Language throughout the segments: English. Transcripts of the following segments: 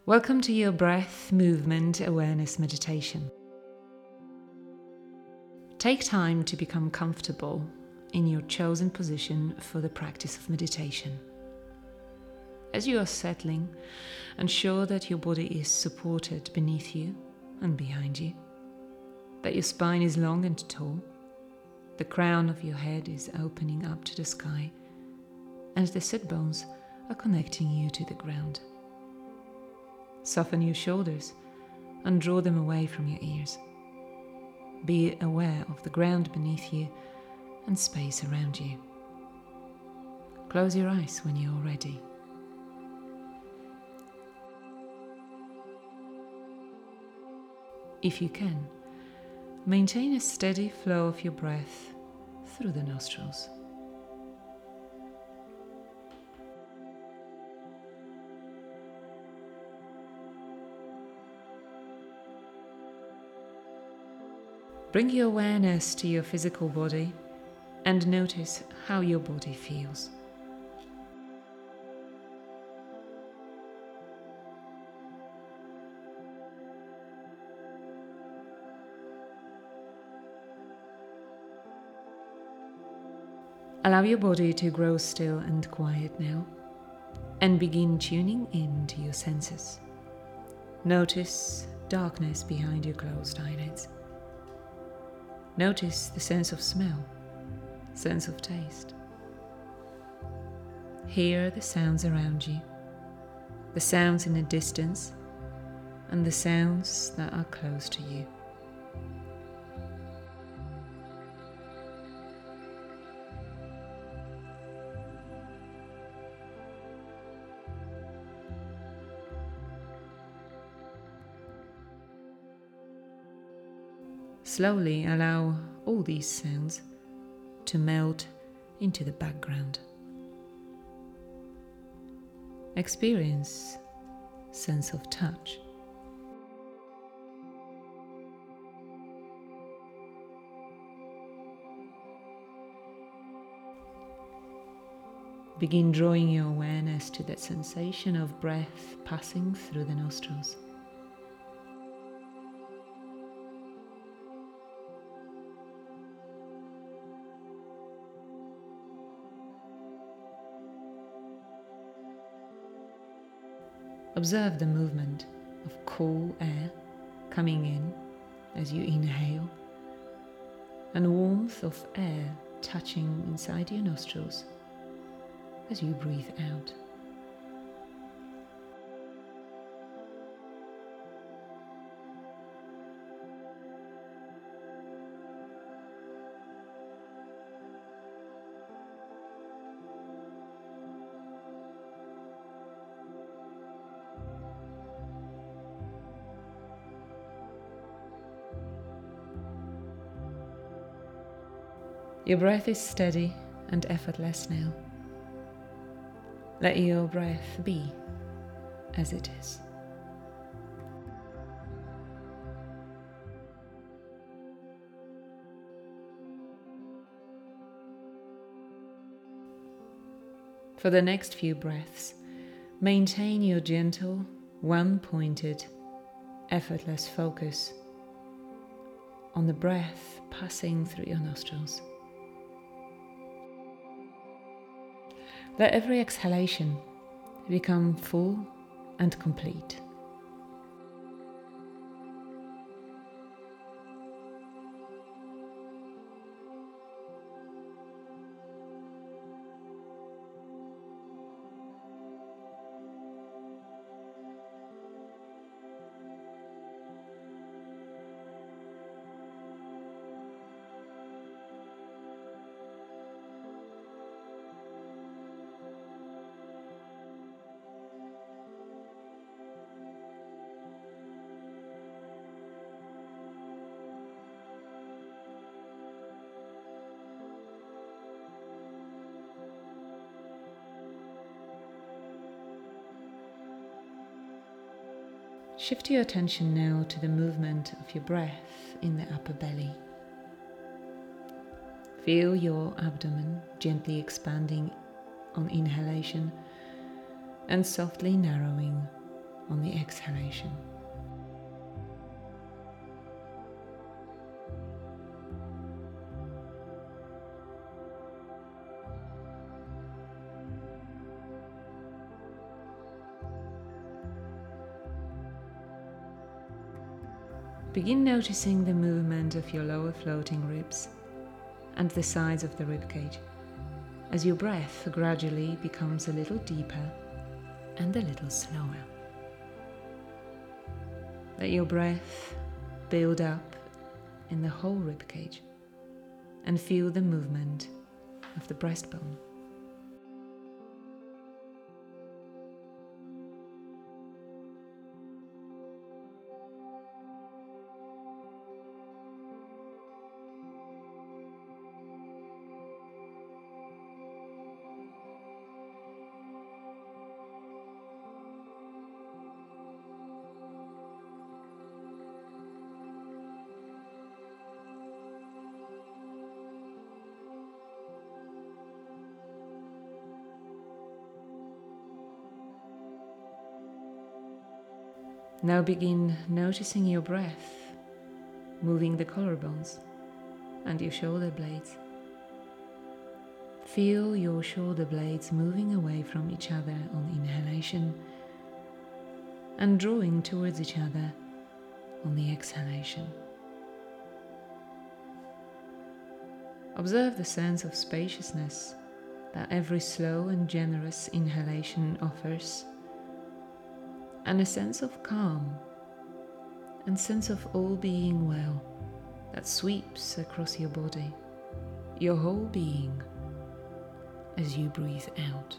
Welcome to your breath movement awareness meditation. Take time to become comfortable in your chosen position for the practice of meditation. As you are settling, ensure that your body is supported beneath you and behind you, that your spine is long and tall, the crown of your head is opening up to the sky, and the sit bones are connecting you to the ground. Soften your shoulders and draw them away from your ears. Be aware of the ground beneath you and space around you. Close your eyes when you're ready. If you can, maintain a steady flow of your breath through the nostrils. Bring your awareness to your physical body and notice how your body feels. Allow your body to grow still and quiet now, and begin tuning into your senses. Notice darkness behind your closed eyelids. Notice the sense of smell, sense of taste. Hear the sounds around you, the sounds in the distance, and the sounds that are close to you. Slowly allow all these sounds to melt into the background. Experience sense of touch. Begin drawing your awareness to that sensation of breath passing through the nostrils. Observe the movement of cool air coming in as you inhale, and warmth of air touching inside your nostrils as you breathe out. Your breath is steady and effortless now. Let your breath be as it is. For the next few breaths, maintain your gentle, one-pointed, effortless focus on the breath passing through your nostrils. Let every exhalation become full and complete. Shift your attention now to the movement of your breath in the upper belly. Feel your abdomen gently expanding on inhalation and softly narrowing on the exhalation. Begin noticing the movement of your lower floating ribs and the sides of the ribcage as your breath gradually becomes a little deeper and a little slower. Let your breath build up in the whole ribcage and feel the movement of the breastbone. Now begin noticing your breath moving the collarbones and your shoulder blades. Feel your shoulder blades moving away from each other on inhalation and drawing towards each other on the exhalation. Observe the sense of spaciousness that every slow and generous inhalation offers, and a sense of calm and sense of all being well that sweeps across your body, your whole being, as you breathe out.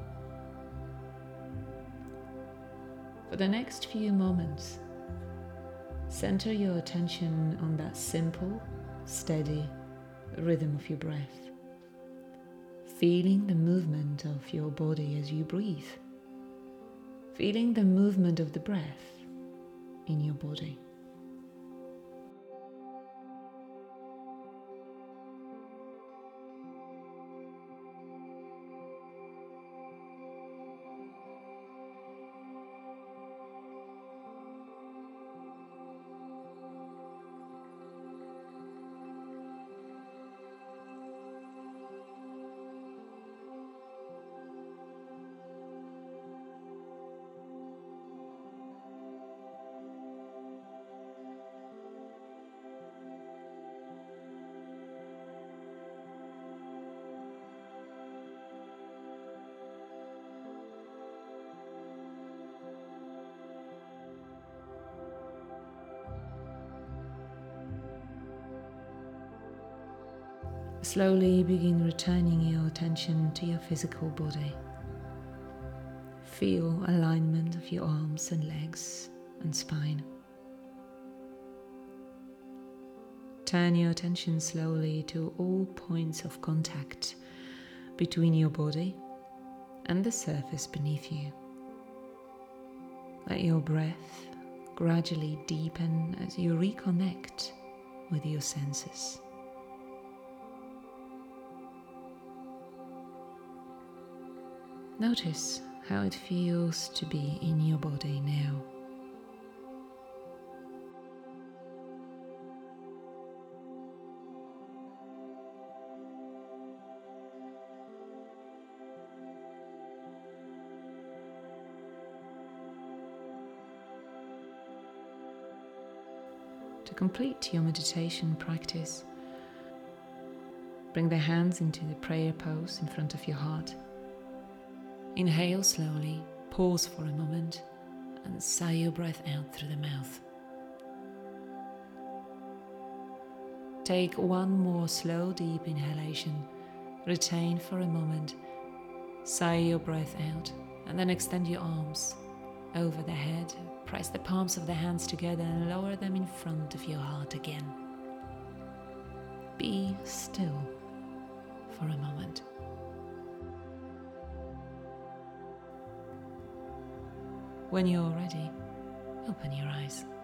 For the next few moments, center your attention on that simple, steady rhythm of your breath, feeling the movement of your body as you breathe, feeling the movement of the breath in your body. Slowly begin returning your attention to your physical body. Feel alignment of your arms and legs and spine. Turn your attention slowly to all points of contact between your body and the surface beneath you. Let your breath gradually deepen as you reconnect with your senses. Notice how it feels to be in your body now. To complete your meditation practice, bring the hands into the prayer pose in front of your heart. Inhale slowly, pause for a moment, and sigh your breath out through the mouth. Take one more slow, deep inhalation. Retain for a moment, sigh your breath out, and then extend your arms over the head. Press the palms of the hands together and lower them in front of your heart again. Be still for a moment. When you're ready, open your eyes.